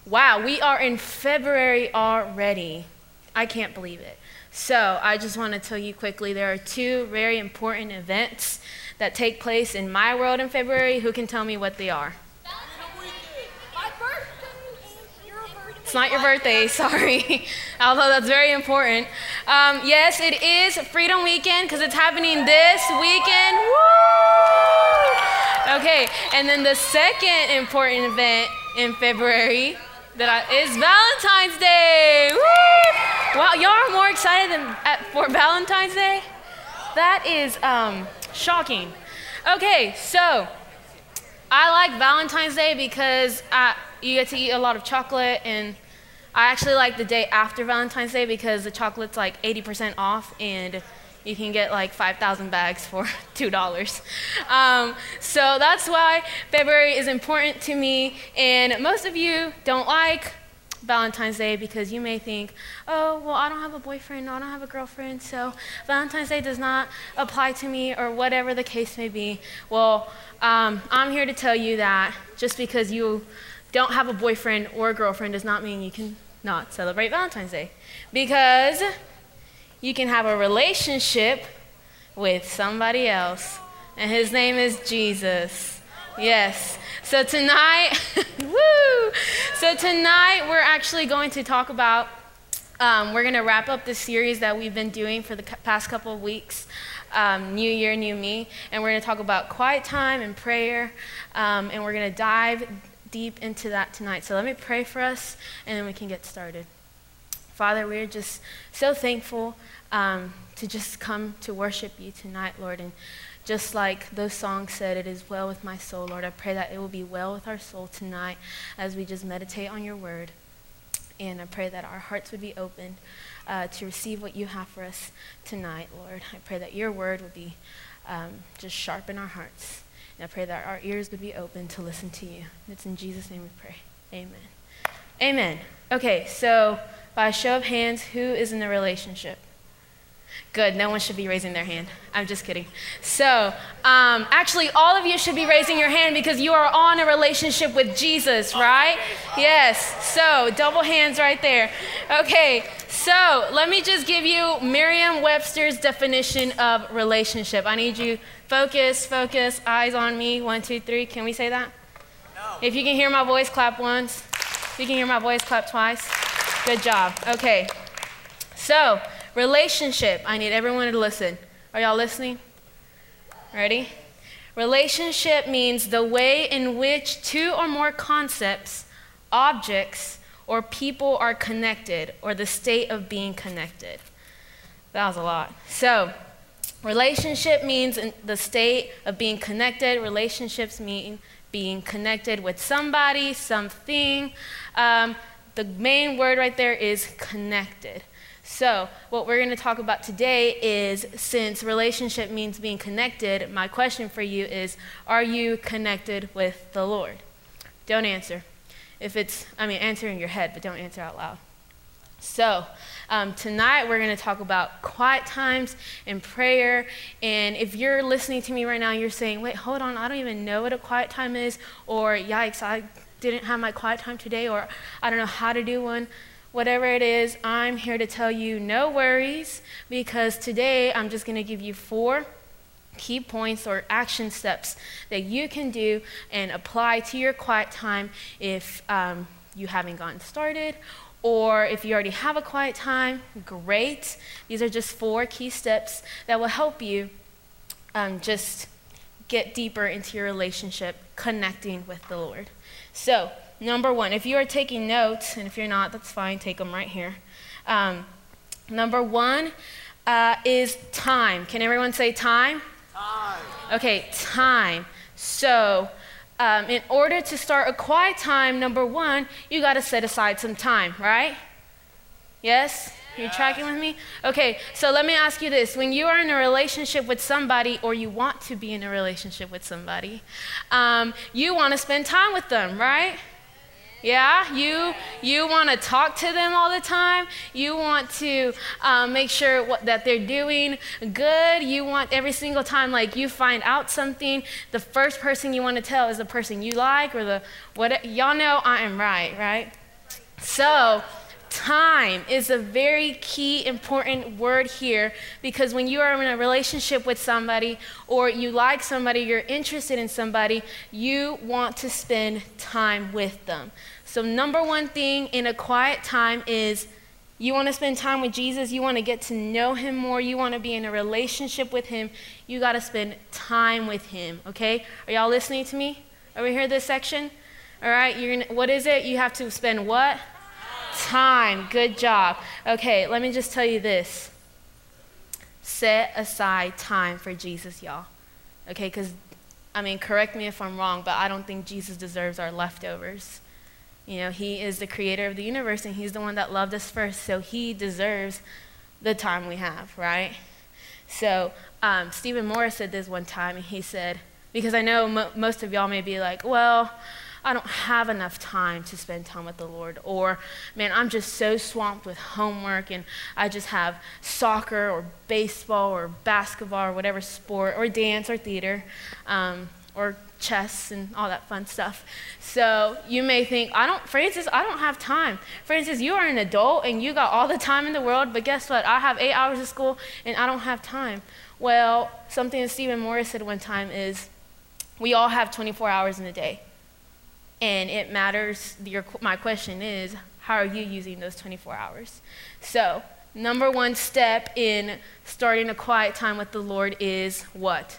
Wow, we are in February already. I can't believe it. So I just want to tell you quickly, there are two very important events that take place in my world in February. Who can tell me what they are? It's not your birthday, sorry. Although that's very important. Yes, it is Freedom Weekend because it's happening this weekend. Woo! Okay, and then the second important event in February is Valentine's Day. Woo! Wow, y'all are more excited for Valentine's Day? That is shocking. Okay, so I like Valentine's Day because you get to eat a lot of chocolate, and I actually like the day after Valentine's Day because the chocolate's like 80% off, and you can get like 5,000 bags for $2. So that's why February is important to me, and most of you don't like Valentine's Day because you may think, oh, well, I don't have a boyfriend, no, I don't have a girlfriend, so Valentine's Day does not apply to me, or whatever the case may be. Well, I'm here to tell you that just because you don't have a boyfriend or a girlfriend does not mean you can not celebrate Valentine's Day, because you can have a relationship with somebody else, and his name is Jesus. Yes. So tonight, woo! So tonight we're actually going to talk about, we're going to wrap up this series that we've been doing for the past couple of weeks, New Year, New Me, and we're going to talk about quiet time and prayer, and we're going to dive deep into that tonight. So let me pray for us, and then we can get started. Father, we're just so thankful to just come to worship you tonight, Lord. And just like those songs said, it is well with my soul, Lord. I pray that it will be well with our soul tonight as we just meditate on your word. And I pray that our hearts would be open to receive what you have for us tonight, Lord. I pray that your word would be just sharpen our hearts. And I pray that our ears would be open to listen to you. It's in Jesus' name we pray. Amen. Amen. Okay, so by a show of hands, who is in a relationship? Good, no one should be raising their hand. I'm just kidding. So, actually, all of you should be raising your hand because you are on a relationship with Jesus, right? Yes, so double hands right there. Okay, so let me just give you Merriam-Webster's definition of relationship. I need you, focus, eyes on me, 1, 2, 3. Can we say that? No. If you can hear my voice, clap once. If you can hear my voice, clap twice. Good job. Okay, so relationship. I need everyone to listen. Are y'all listening? Ready? Relationship means the way in which two or more concepts, objects, or people are connected, or the state of being connected. That was a lot. So, relationship means the state of being connected. Relationships mean being connected with somebody, something. The main word right there is connected. So what we're going to talk about today is, since relationship means being connected, my question for you is, are you connected with the Lord? Don't answer. Answer in your head, but don't answer out loud. So tonight we're going to talk about quiet times and prayer. And if you're listening to me right now, you're saying, wait, hold on, I don't even know what a quiet time is, or yikes, I didn't have my quiet time today, or I don't know how to do one. Whatever it is, I'm here to tell you no worries, because today I'm just going to give you 4 key points or action steps that you can do and apply to your quiet time if you haven't gotten started, or if you already have a quiet time, great. These are just 4 key steps that will help you just get deeper into your relationship, connecting with the Lord. So, number 1, if you are taking notes, and if you're not, that's fine, take them right here. Number 1 is time. Can everyone say time? Time. Okay, time. So, in order to start a quiet time, number 1, you got to set aside some time, right? Yes? Are you tracking with me? Okay, so let me ask you this. When you are in a relationship with somebody, or you want to be in a relationship with somebody, you want to spend time with them, right? Yeah, you want to talk to them all the time. You want to make sure that they're doing good. You want every single time, like, you find out something, the first person you want to tell is the person you like, or y'all know I am right? So, time is a very key, important word here, because when you are in a relationship with somebody, or you like somebody, you're interested in somebody, you want to spend time with them. So number one thing in a quiet time is you want to spend time with Jesus, you want to get to know him more, you want to be in a relationship with him, you got to spend time with him, okay? Are y'all listening to me over here, this section? All right, what is it? You have to spend what? Time. Good job. Okay, let me just tell you this. Set aside time for Jesus, y'all. Okay, because, correct me if I'm wrong, but I don't think Jesus deserves our leftovers. He is the creator of the universe, and he's the one that loved us first, so he deserves the time we have, right? So Stephen Morris said this one time, and he said, because I know most of y'all may be like, well, I don't have enough time to spend time with the Lord. Or, man, I'm just so swamped with homework, and I just have soccer or baseball or basketball or whatever sport, or dance or theater, or chess and all that fun stuff. So you may think, Francis, I don't have time. Francis, you are an adult and you got all the time in the world, but guess what? I have 8 hours of school and I don't have time. Well, something that Stephen Morris said one time is, we all have 24 hours in a day. And it matters, my question is, how are you using those 24 hours? So, number one step in starting a quiet time with the Lord is what?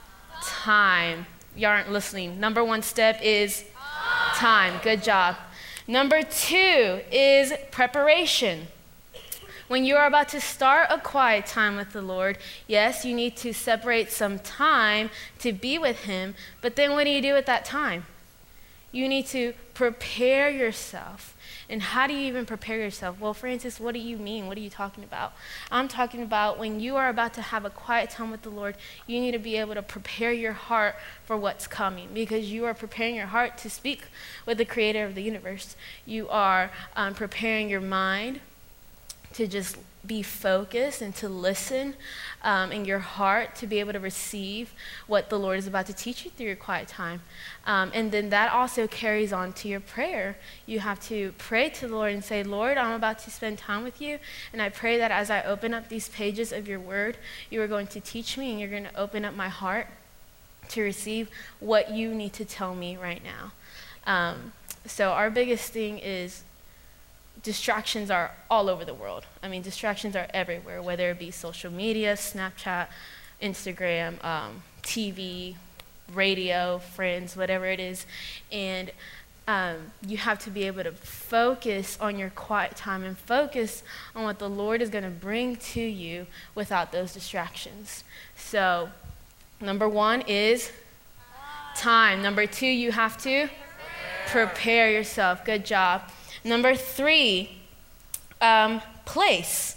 Time. Y'all aren't listening. Number one step is time. Good job. Number 2 is preparation. When you are about to start a quiet time with the Lord, yes, you need to separate some time to be with him, but then what do you do with that time? You need to prepare yourself. And how do you even prepare yourself? Well, Francis, what do you mean? What are you talking about? I'm talking about when you are about to have a quiet time with the Lord, you need to be able to prepare your heart for what's coming, because you are preparing your heart to speak with the creator of the universe. You are preparing your mind to just be focused and to listen, in your heart to be able to receive what the Lord is about to teach you through your quiet time. And then that also carries on to your prayer. You have to pray to the Lord and say, Lord, I'm about to spend time with you, and I pray that as I open up these pages of your word, you are going to teach me and you're going to open up my heart to receive what you need to tell me right now. So our biggest thing is distractions are all over the world. Distractions are everywhere, whether it be social media, Snapchat, Instagram, TV, radio, friends, whatever it is. And you have to be able to focus on your quiet time and focus on what the Lord is going to bring to you without those distractions. So, number 1 is time. Number 2, you have to prepare yourself. Good job. Number 3, place.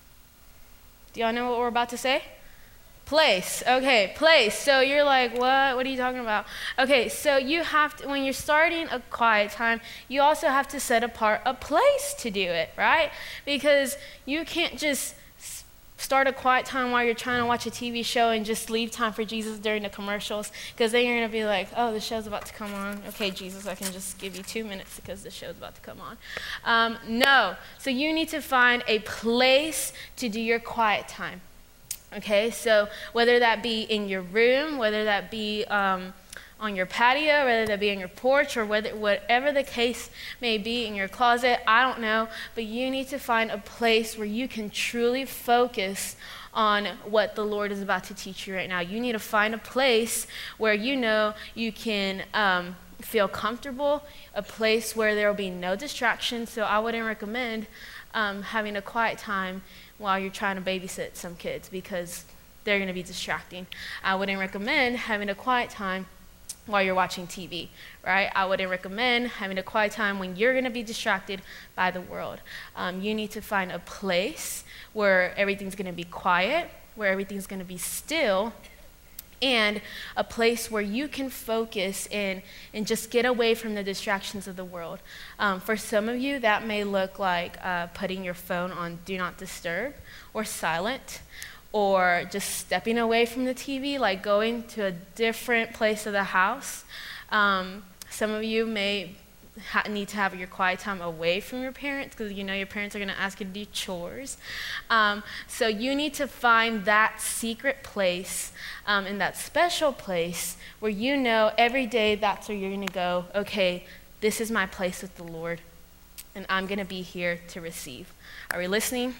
Do y'all know what we're about to say? Place. Okay, place. So you're like, what? What are you talking about? Okay, so you have to, when you're starting a quiet time, you also have to set apart a place to do it, right? Because you can't just start a quiet time while you're trying to watch a TV show and just leave time for Jesus during the commercials, because then you're going to be like, oh, the show's about to come on. Okay, Jesus, I can just give you 2 minutes because the show's about to come on. No. So you need to find a place to do your quiet time. Okay, so whether that be in your room, whether that be on your patio, whether that be on your porch, or whatever the case may be, in your closet, I don't know, but you need to find a place where you can truly focus on what the Lord is about to teach you right now. You need to find a place where you know you can feel comfortable, a place where there will be no distractions. So I wouldn't recommend having a quiet time while you're trying to babysit some kids, because they're going to be distracting. I wouldn't recommend having a quiet time while you're watching TV, right? I wouldn't recommend having a quiet time when you're going to be distracted by the world. You need to find a place where everything's going to be quiet, where everything's going to be still, and a place where you can focus and just get away from the distractions of the world. For some of you, that may look like putting your phone on Do Not Disturb or silent, or just stepping away from the TV, like going to a different place of the house. Some of you may need to have your quiet time away from your parents, because you know your parents are going to ask you to do chores. So you need to find that secret place and that special place where you know every day that's where you're going to go, okay, this is my place with the Lord, and I'm going to be here to receive. Are we listening?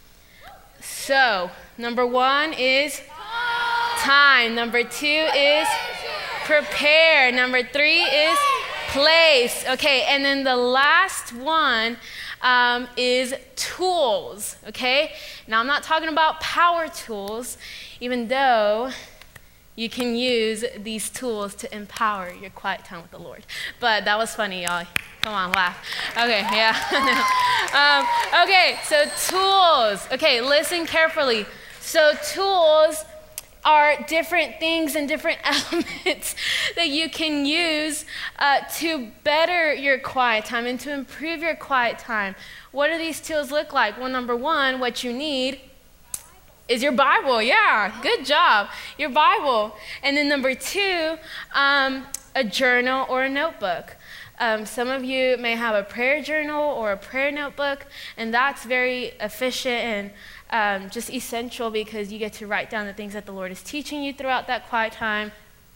So, number 1 is time. Number 2 is prepare. Number 3 is place. Okay, and then the last one is tools. Okay, now I'm not talking about power tools, even though you can use these tools to empower your quiet time with the Lord. But that was funny, y'all. Come on, laugh. Okay, yeah. Okay, so tools. Okay, listen carefully. So tools are different things and different elements that you can use to better your quiet time and to improve your quiet time. What do these tools look like? Well, number 1, what you need is your Bible. Yeah, good job. Your Bible. And then number 2, a journal or a notebook. Some of you may have a prayer journal or a prayer notebook, and that's very efficient and just essential because you get to write down the things that the Lord is teaching you throughout that quiet time,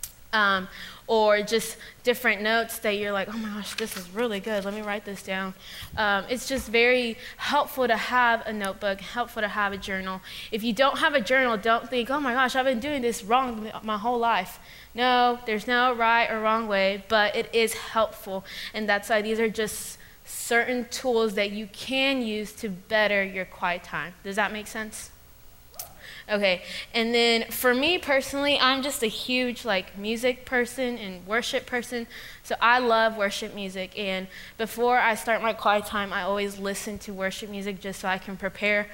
or just different notes that you're like, oh my gosh, this is really good, let me write this down. It's just very helpful to have a notebook, helpful to have a journal. If you don't have a journal, don't think, oh my gosh, I've been doing this wrong my whole life. No, there's no right or wrong way, but it is helpful, and that's why these are just certain tools that you can use to better your quiet time. Does that make sense? Okay, and then for me personally, I'm just a huge music person and worship person, so I love worship music, and before I start my quiet time, I always listen to worship music just so I can prepare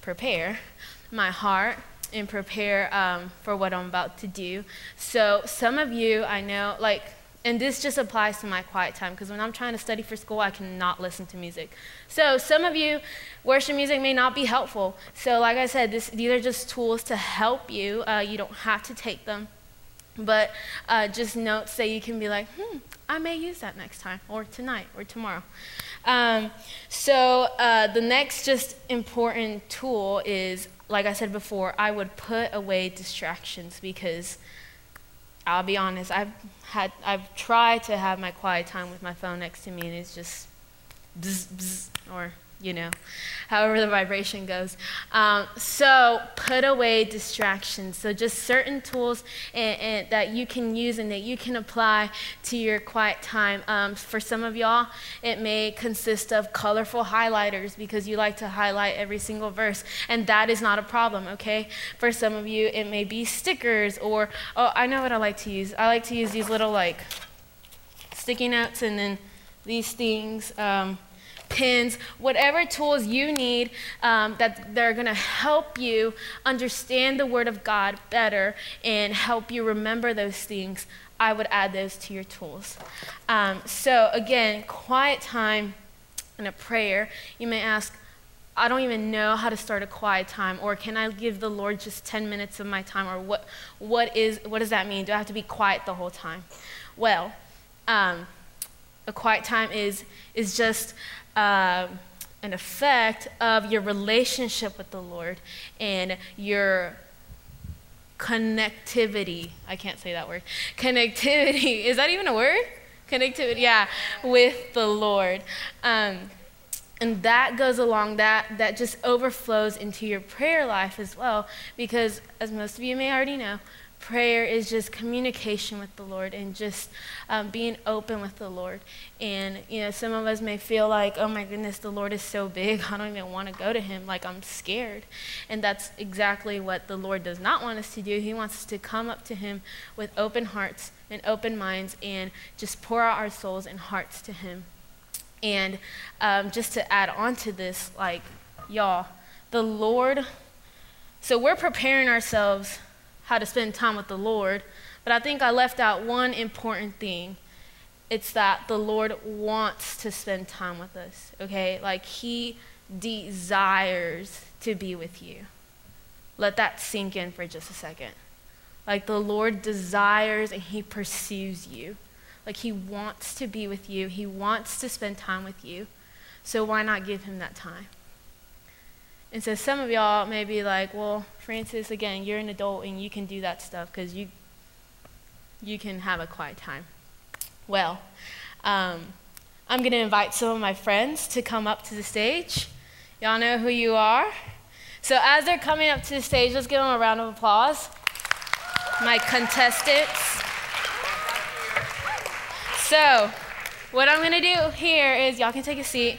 my heart and prepare for what I'm about to do. So some of you, I know, and this just applies to my quiet time, because when I'm trying to study for school, I cannot listen to music. So some of you, worship music may not be helpful. So like I said, these are just tools to help you. You don't have to take them, but just notes that you can be like, I may use that next time, or tonight, or tomorrow. So the next just important tool is, like I said before, I would put away distractions, because I'll be honest, I've tried to have my quiet time with my phone next to me, and it's just bzz, bzz, or however the vibration goes. So put away distractions. So just certain tools and that you can use and that you can apply to your quiet time. For some of y'all, it may consist of colorful highlighters, because you like to highlight every single verse, and that is not a problem, okay? For some of you, it may be stickers, or, I know what I like to use. I like to use these little sticky notes, and then these things, pins, whatever tools you need that they're going to help you understand the Word of God better and help you remember those things. I would add those to your tools. So again, quiet time and a prayer. You may ask, I don't even know how to start a quiet time, or can I give the Lord just 10 minutes of my time, or what does that mean? Do I have to be quiet the whole time? Well, a quiet time is just an effect of your relationship with the Lord and your connectivity. I can't say that word. Connectivity. Is that even a word? Connectivity, yeah, with the Lord. And that goes along, that just overflows into your prayer life as well, because as most of you may already know, prayer is just communication with the Lord and just being open with the Lord. And, some of us may feel like, oh my goodness, the Lord is so big, I don't even want to go to him, I'm scared. And that's exactly what the Lord does not want us to do. He wants us to come up to him with open hearts and open minds and just pour out our souls and hearts to him. And just to add on to this, y'all, the Lord, so we're preparing ourselves how to spend time with the Lord, but I think I left out one important thing. It's that the Lord wants to spend time with us, okay? He desires to be with you. Let that sink in for just a second. The Lord desires and he pursues you. Like, he wants to be with you. He wants to spend time with you. So why not give him that time? And so some of y'all may be like, well, Francis, again, you're an adult and you can do that stuff because you can have a quiet time. Well, I'm going to invite some of my friends to come up to the stage. Y'all know who you are. So as they're coming up to the stage, let's give them a round of applause. My contestants. So what I'm going to do here is, y'all can take a seat.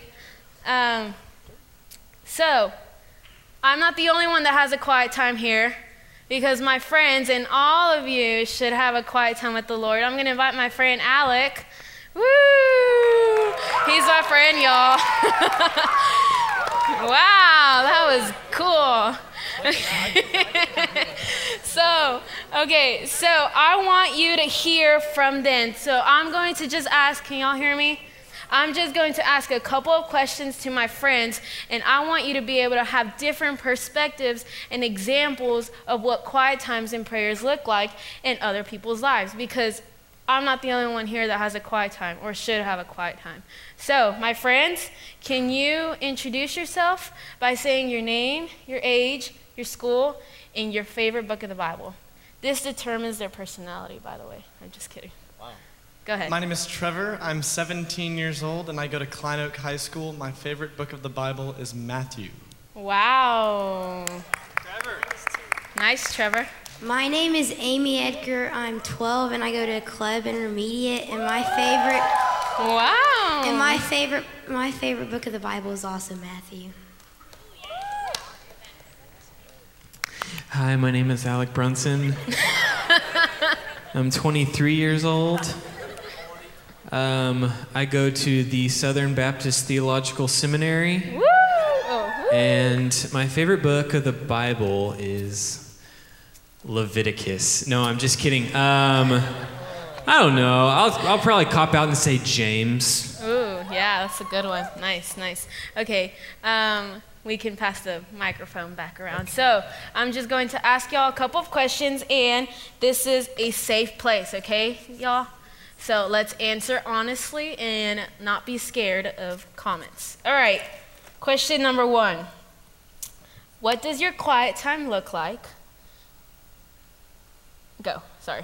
So I'm not the only one that has a quiet time here, because my friends and all of you should have a quiet time with the Lord. I'm going to invite my friend Alec. Woo! He's my friend, y'all. Wow, that was cool. So I want you to hear from them. So I'm going to just ask, can y'all hear me? I'm just going to ask a couple of questions to my friends, and I want you to be able to have different perspectives and examples of what quiet times and prayers look like in other people's lives, because I'm not the only one here that has a quiet time or should have a quiet time. So, my friends, can you introduce yourself by saying your name, your age, your school, and your favorite book of the Bible? This determines their personality, by the way. I'm just kidding. Wow. Go ahead. My name is Trevor. I'm 17 years old, and I go to Klein Oak High School. My favorite book of the Bible is Matthew. Wow. Trevor. Nice, Trevor. My name is Amy Edgar. I'm 12 and I go to Club Intermediate, and my favorite book of the Bible is also Matthew. Hi, my name is Alec Brunson. I'm 23 years old. I go to the Southern Baptist Theological Seminary. Woo! And my favorite book of the Bible is Leviticus. No, I'm just kidding. I don't know. I'll probably cop out and say James. Ooh, yeah, that's a good one. Nice. Okay, we can pass the microphone back around. So I'm just going to ask y'all a couple of questions, and this is a safe place, okay, y'all? So let's answer honestly and not be scared of comments. All right, question number 1. What does your quiet time look like? Go, sorry.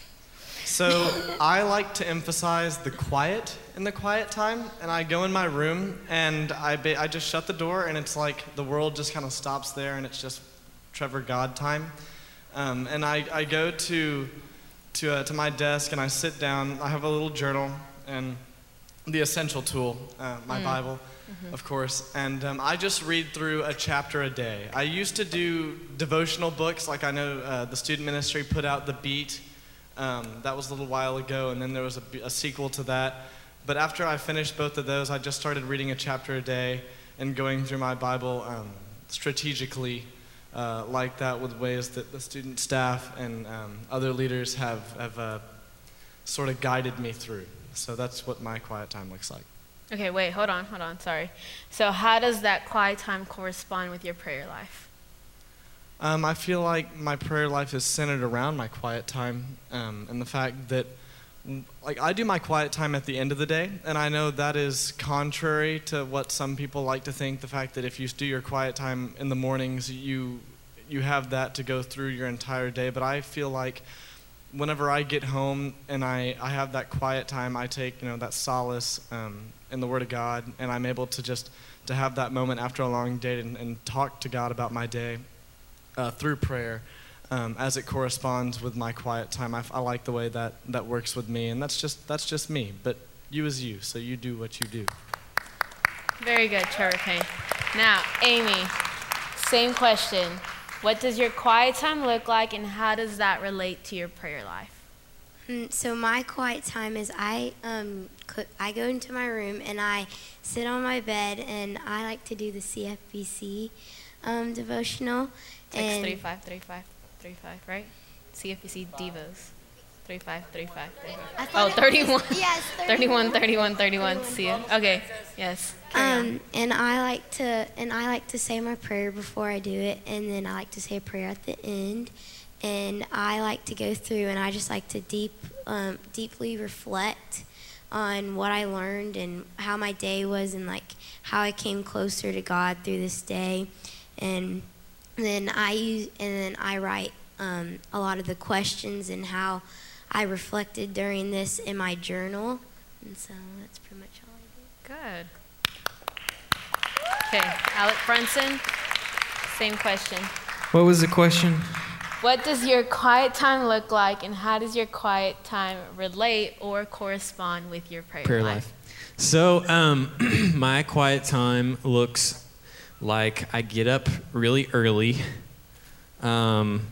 So I like to emphasize the quiet in the quiet time, and I go in my room and I just shut the door, and it's like the world just kind of stops there, and it's just Trevor God time. And I go to my desk and I sit down. I have a little journal and the essential tool, my Bible, of course, and I just read through a chapter a day. I used to do devotional books, like I know the student ministry put out The Beat. That was a little while ago, and then there was a sequel to that. But after I finished both of those, I just started reading a chapter a day and going through my Bible strategically like that, with ways that the student staff and other leaders have sort of guided me through. So that's what my quiet time looks like. Okay, wait, hold on, sorry. So how does that quiet time correspond with your prayer life? I feel like my prayer life is centered around my quiet time, and the fact that, like, I do my quiet time at the end of the day, and I know that is contrary to what some people like to think, the fact that if you do your quiet time in the mornings, you have that to go through your entire day. But I feel like whenever I get home and I have that quiet time, I take that solace in the Word of God, and I'm able to have that moment after a long day and talk to God about my day through prayer as it corresponds with my quiet time. I like the way that works with me, and that's just me. But you is you, so you do what you do. Very good, Trevor Payne. Now, Amy, same question. What does your quiet time look like, and how does that relate to your prayer life? So my quiet time is I go into my room and I sit on my bed, and I like to do the CFBC devotional. Text 353535, right? CFBC Devos. 3535. Oh, 31. Yes, 31. See it? Okay. Yes. And I like to say my prayer before I do it, and then I like to say a prayer at the end. and I like to go through and I just like to deeply reflect on what I learned and how my day was and like how I came closer to God through this day. And then I write a lot of the questions and how I reflected during this in my journal. And so that's pretty much all I do. Good. Okay, Alec Brunson, same question. What was the question? What does your quiet time look like, and how does your quiet time relate or correspond with your prayer life? So my quiet time looks like I get up really early, and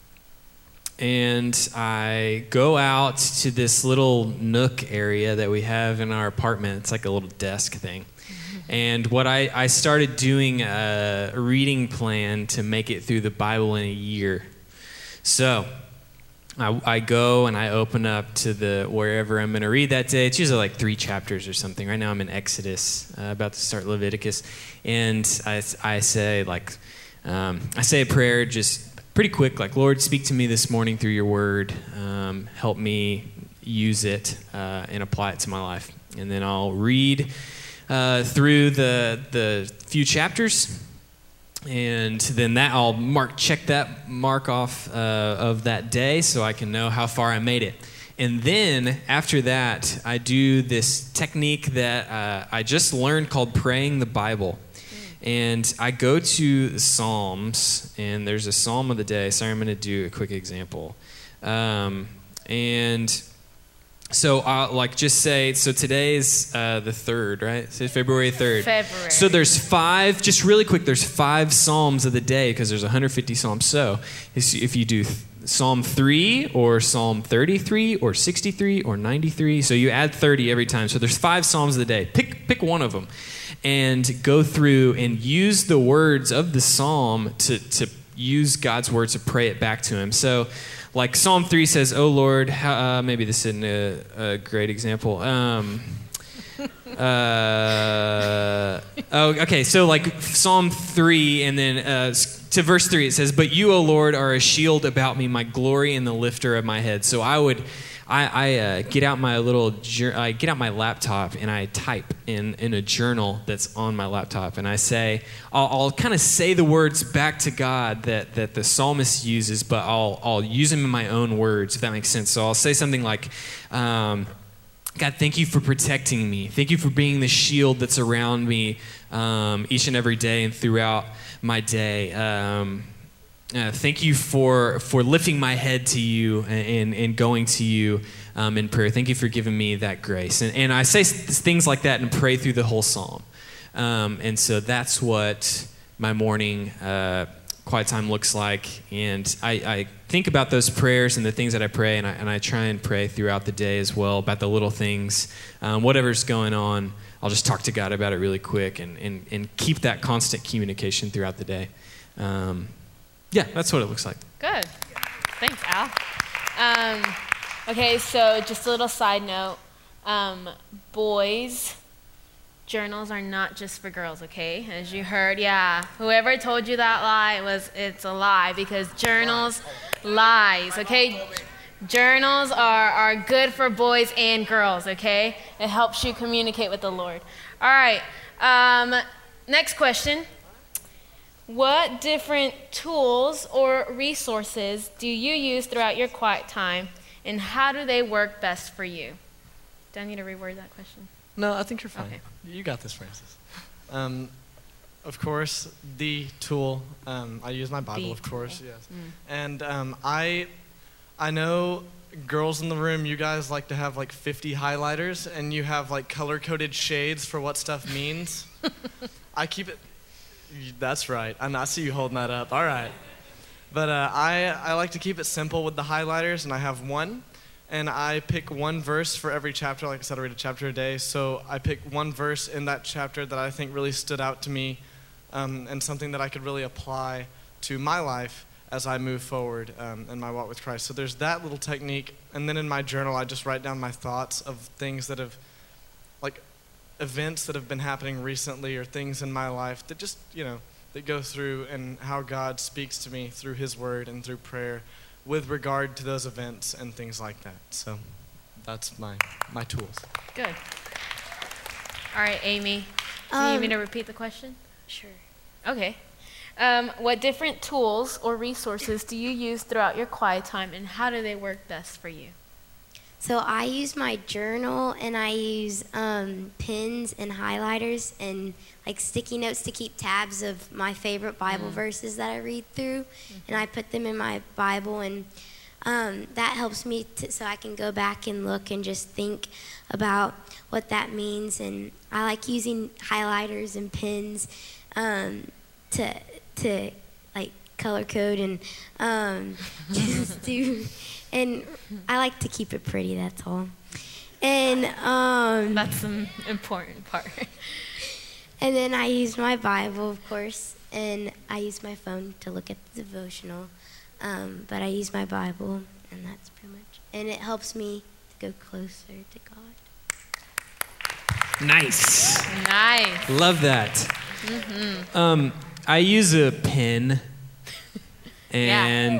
I go out to this little nook area that we have in our apartment. It's like a little desk thing. And what I started doing a reading plan to make it through the Bible in a year. So I go and I open up to wherever I'm going to read that day. It's usually like 3 chapters or something. Right now I'm in Exodus, about to start Leviticus. And I say a prayer just pretty quick, like, Lord, speak to me this morning through your word. Help me use it and apply it to my life. And then I'll read through the few chapters. And then I'll check that mark off of that day so I can know how far I made it. And then after that, I do this technique that I just learned called praying the Bible. And I go to the Psalms, and there's a Psalm of the day. Sorry, I'm going to do a quick example. And so I'll just say, so today's the 3rd, right? So February 3rd. February. So there's 5, just really quick, there's 5 Psalms of the day because there's 150 Psalms. So if you do Psalm 3 or Psalm 33 or 63 or 93, so you add 30 every time. So there's 5 Psalms of the day. Pick one of them and go through and use the words of the Psalm to use God's word to pray it back to him. So like Psalm 3 says, "Oh Lord," maybe this isn't a great example. Okay, so like Psalm 3, and then to verse 3 it says, "But you, O Lord, are a shield about me, my glory and the lifter of my head." So I get out my my laptop and I type in a journal that's on my laptop, and I say, I'll kind of say the words back to God that the psalmist uses, but I'll use them in my own words, if that makes sense. So I'll say something like, God, thank you for protecting me. Thank you for being the shield that's around me each and every day and throughout my day. Thank you for lifting my head to you and going to you in prayer. Thank you for giving me that grace. And I say things like that and pray through the whole psalm. And so that's what my morning quiet time looks like. And I think about those prayers and the things that I pray, and I try and pray throughout the day as well about the little things. Whatever's going on, I'll just talk to God about it really quick and keep that constant communication throughout the day. Yeah, that's what it looks like. Good. Thanks, Al. Okay, so just a little side note. Boys, journals are not just for girls, okay? As you heard, yeah. Whoever told you that lie, it's a lie, because journals, lies, okay? Journals are good for boys and girls, okay? It helps you communicate with the Lord. All right, next question. What different tools or resources do you use throughout your quiet time, and how do they work best for you? Do I need to reword that question? No, I think you're fine. Okay. You got this, Francis. Of course, the tool. I use my Bible, of course, yes. And I know girls in the room, you guys like to have like 50 highlighters, and you have like color-coded shades for what stuff means. I keep it. That's right. I see you holding that up. All right. But I like to keep it simple with the highlighters, and I have one. And I pick one verse for every chapter. Like I said, I read a chapter a day. So I pick one verse in that chapter that I think really stood out to me, and something that I could really apply to my life as I move forward in my walk with Christ. So there's that little technique. And then in my journal, I just write down my thoughts of things that have, like, events that have been happening recently, or things in my life that just, that go through, and how God speaks to me through his word and through prayer with regard to those events and things like that. So that's my tools. Good. All right, Amy. Do you need me to repeat the question? Sure. Okay. What different tools or resources do you use throughout your quiet time, and how do they work best for you? So I use my journal, and I use pens and highlighters and like sticky notes to keep tabs of my favorite Bible verses that I read through, and I put them in my Bible, and that helps me so I can go back and look and just think about what that means. And I like using highlighters and pens to like color code and just do. And I like to keep it pretty, that's all. And That's an important part. and then I use my Bible, of course, and I use my phone to look at the devotional. But I use my Bible, and that's pretty much. And it helps me to go closer to God. Nice. Nice. Love that. I use a pen. And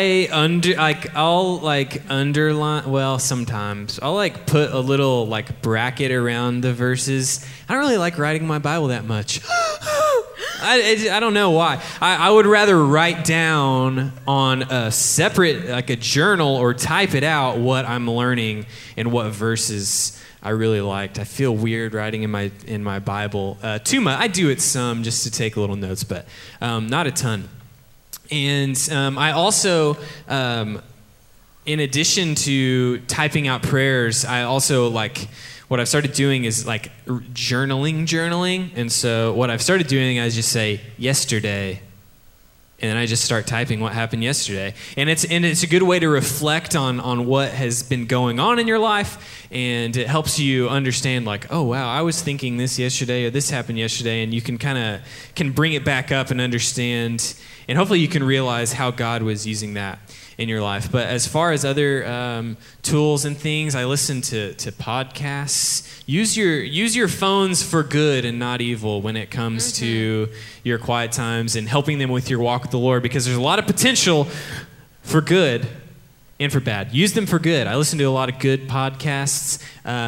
I'll underline, well, sometimes I'll put a little bracket around the verses. I don't really like writing my Bible that much. I don't know why. I would rather write down on a separate, a journal, or type it out what I'm learning and what verses I really liked. I feel weird writing in my Bible too much. I do it some just to take little notes, but not a ton. And I also, in addition to typing out prayers, I also what I've started doing is journaling. And so what I've started doing, I just say yesterday, and then I just start typing what happened yesterday. And it's a good way to reflect on what has been going on in your life, and it helps you understand oh wow, I was thinking this yesterday, or this happened yesterday, and you can bring it back up and understand. And hopefully you can realize how God was using that in your life. But as far as other tools and things, I listen to podcasts. Use your phones for good and not evil when it comes to your quiet times and helping them with your walk with the Lord, because there's a lot of potential for good and for bad. Use them for good. I listen to a lot of good podcasts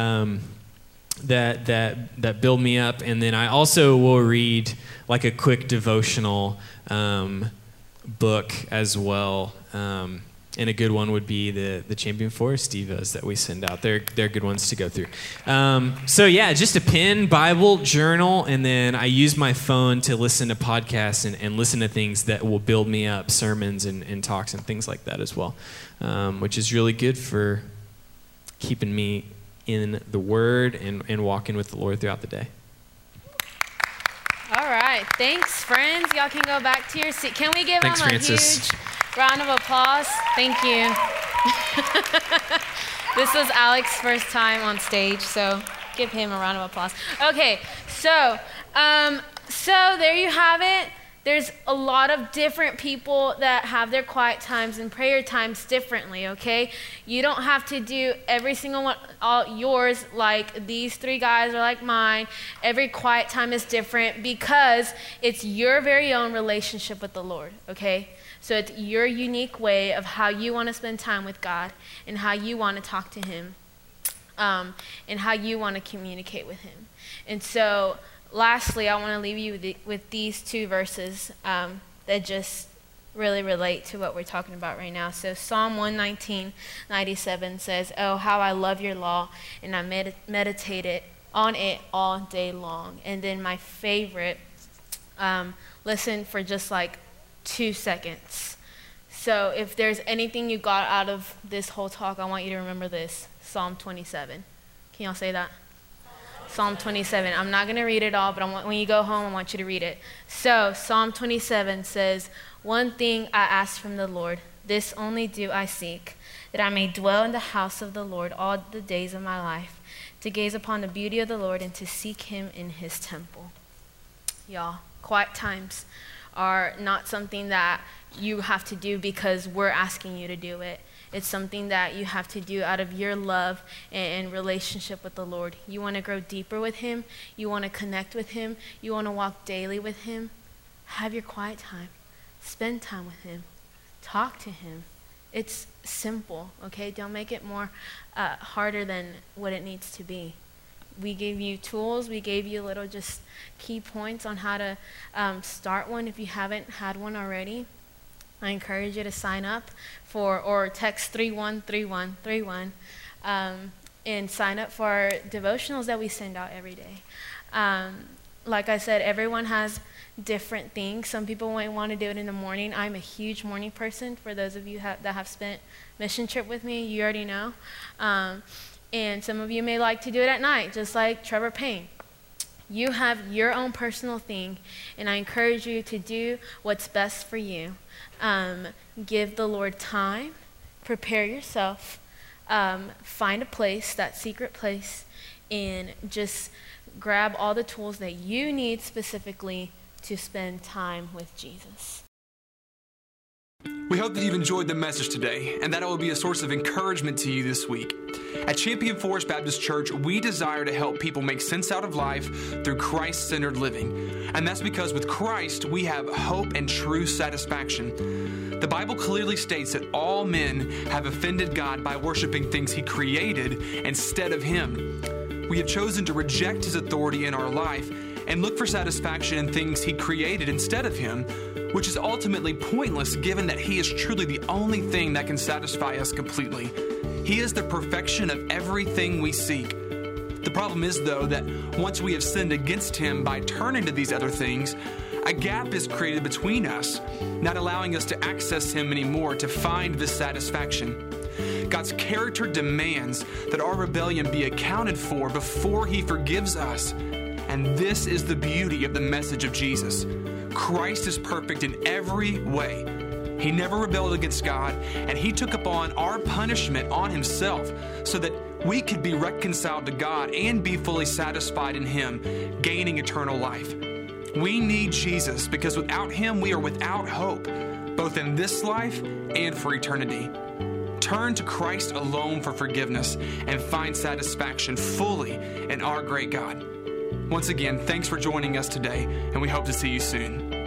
that build me up, and then I also will read a quick devotional book as well. And a good one would be the Champion Forest Divas that we send out. They're good ones to go through. So yeah, just a pen, Bible, journal, and then I use my phone to listen to podcasts and listen to things that will build me up, sermons and talks and things like that as well, which is really good for keeping me in the Word and walking with the Lord throughout the day. All right. Thanks, friends. Y'all can go back to your seat. Can we give Thanks, them a Francis. huge round of applause? Thank you. This was Alex's first time on stage, so give him a round of applause. Okay, so there you have it. There's a lot of different people that have their quiet times and prayer times differently, okay? You don't have to do every single one, all yours like these three guys or like mine. Every quiet time is different because it's your very own relationship with the Lord, okay? So it's your unique way of how you want to spend time with God and how you want to talk to Him, and how you want to communicate with Him. And so lastly, I want to leave you with these two verses that just really relate to what we're talking about right now. So Psalm 119:97 says, "Oh, how I love your law, and I meditate on it all day long." And then my favorite, listen for just 2 seconds. So if there's anything you got out of this whole talk, I want you to remember this, Psalm 27. Can y'all say that? Psalm 27. I'm not going to read it all, but when you go home, I want you to read it. So Psalm 27 says, "One thing I ask from the Lord, this only do I seek, that I may dwell in the house of the Lord all the days of my life, to gaze upon the beauty of the Lord and to seek Him in His temple." Y'all, quiet times are not something that you have to do because we're asking you to do it. It's something that you have to do out of your love and relationship with the Lord. You want to grow deeper with Him. You want to connect with Him. You want to walk daily with Him. Have your quiet time. Spend time with Him. Talk to Him. It's simple, okay? Don't make it more harder than what it needs to be. We gave you tools. We gave you little just key points on how to start one if you haven't had one already. I encourage you to sign up or text 313131 and sign up for our devotionals that we send out every day. Like I said, everyone has different things. Some people might want to do it in the morning. I'm a huge morning person. For those of you that have spent mission trip with me, you already know. And some of you may like to do it at night, just like Trevor Payne. You have your own personal thing, and I encourage you to do what's best for you. Give the Lord time, prepare yourself, find a place, that secret place, and just grab all the tools that you need specifically to spend time with Jesus. We hope that you've enjoyed the message today and that it will be a source of encouragement to you this week. At Champion Forest Baptist Church, we desire to help people make sense out of life through Christ-centered living. And that's because with Christ, we have hope and true satisfaction. The Bible clearly states that all men have offended God by worshiping things He created instead of Him. We have chosen to reject His authority in our life and look for satisfaction in things He created instead of Him, which is ultimately pointless given that He is truly the only thing that can satisfy us completely. He is the perfection of everything we seek. The problem is, though, that once we have sinned against Him by turning to these other things, a gap is created between us, not allowing us to access Him anymore to find this satisfaction. God's character demands that our rebellion be accounted for before He forgives us. And this is the beauty of the message of Jesus. Christ is perfect in every way. He never rebelled against God, and He took upon our punishment on Himself so that we could be reconciled to God and be fully satisfied in Him, gaining eternal life. We need Jesus because without Him we are without hope, both in this life and for eternity. Turn to Christ alone for forgiveness and find satisfaction fully in our great God. Once again, thanks for joining us today, and we hope to see you soon.